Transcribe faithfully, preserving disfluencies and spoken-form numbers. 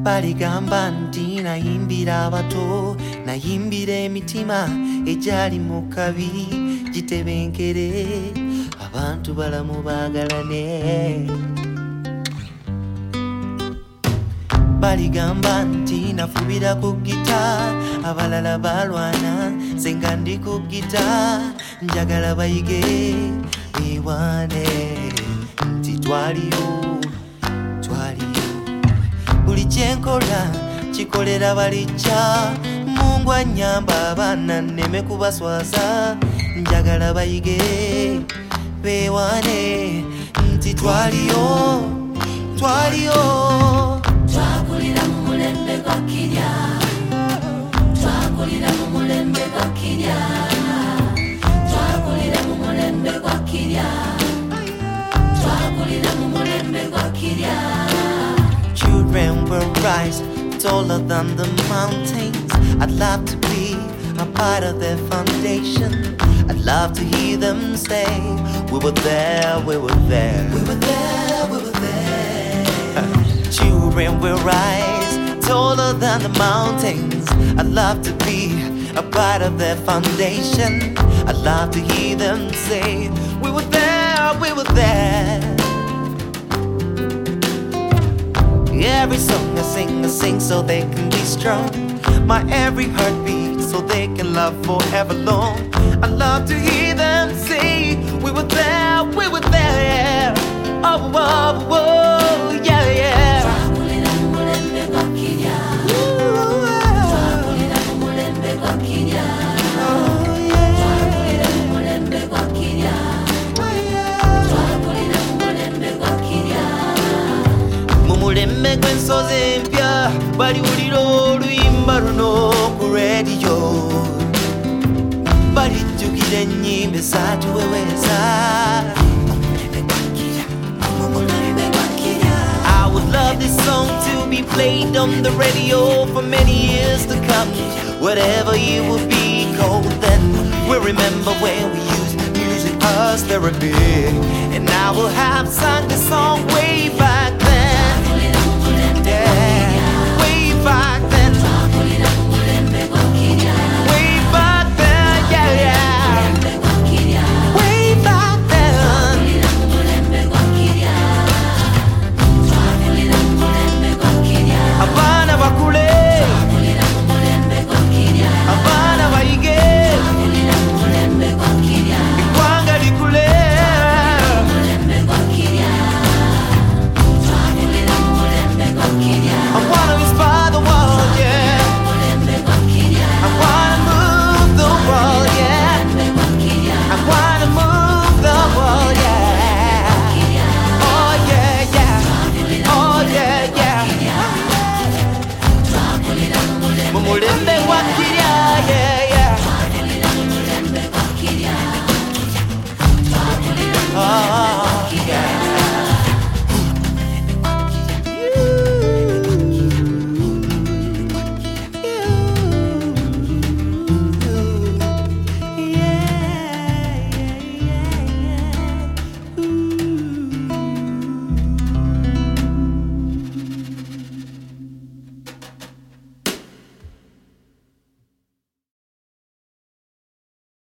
Baligamba nti nayimbira abato, nayimbira emitima egyali mu kabi gitebenkere, abantu balamu bagalane. Baligamba nti nafubira ku gita, abalala balwana, senga ndi ku gita, njagala bayige ewane, nti twaliyo twaliyo. Buli kyenkola kikolera balijja, Mungu anyamba abaana nneme kubaswaza, njagala bayige bewane, nti twaliyo twaliyo. Twakulira mu mulembe gwa kirya, twakulira mu mulembe gwa kirya, twakulira mu mulembe gwa kirya, twakulira mu mulembe gwa kirya. Children will rise taller than the mountains. I'd love to be a part of their foundation. I'd love to hear them say, we were there, we were there, we were there, we were there. Children will rise taller than the mountains. I'd love to be a part of their foundation. I'd love to hear them say, we were there, we were there. Every song I sing, I sing so they can be strong. My every heartbeat so they can love forever long. I love to hear them say, we were there, we were there. Oh, oh, oh, yeah, yeah. Twakulira mu mulembe gwa kirya, twakulira mu mulembe gwa kirya, twakulira mu mulembe gwa kirya, twakulira mu mulembe gwa kirya. Mumulembe gw'ensozi empya baliwulira oluyimba luno ku rediyo, balijjukira ennyimba ezatuweweeza. I would love this song to be played on the radio for many years to come. Whatever it will be called then, we'll remember when we used music as therapy. And I will have sung this song way back